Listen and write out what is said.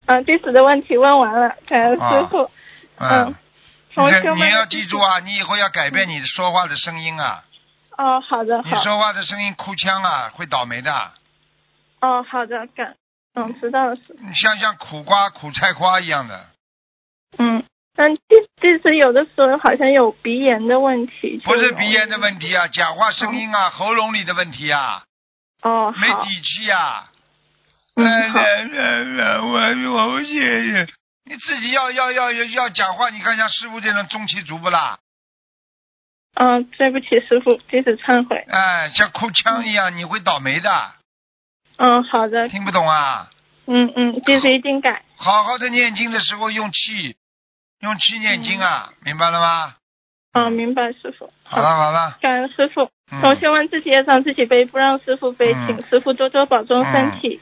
弟子的问题问完了，感恩师傅。 你要记住啊，你以后要改变你说话的声音啊。 好的。 你说话的声音哭腔啊，会倒霉的。 好的，知道了师傅。 你像苦瓜、苦菜瓜一样的。 弟子有的时候好像有鼻炎的问题。 不是鼻炎的问题啊，讲话声音啊，喉咙里的问题啊。没底气啊。我不信。你自己要讲话，你看像师傅这种中气足不啦？ 对不起师傅，弟子忏悔。 像哭腔一样，你会倒霉的。 好的。 听不懂啊？ 弟子一定改。 好好的念经的时候用气念经啊，明白了吗？ 明白师傅。 好了。 感恩师傅。同学们自己也让自己背，不让师傅背，请师傅多多保重身体。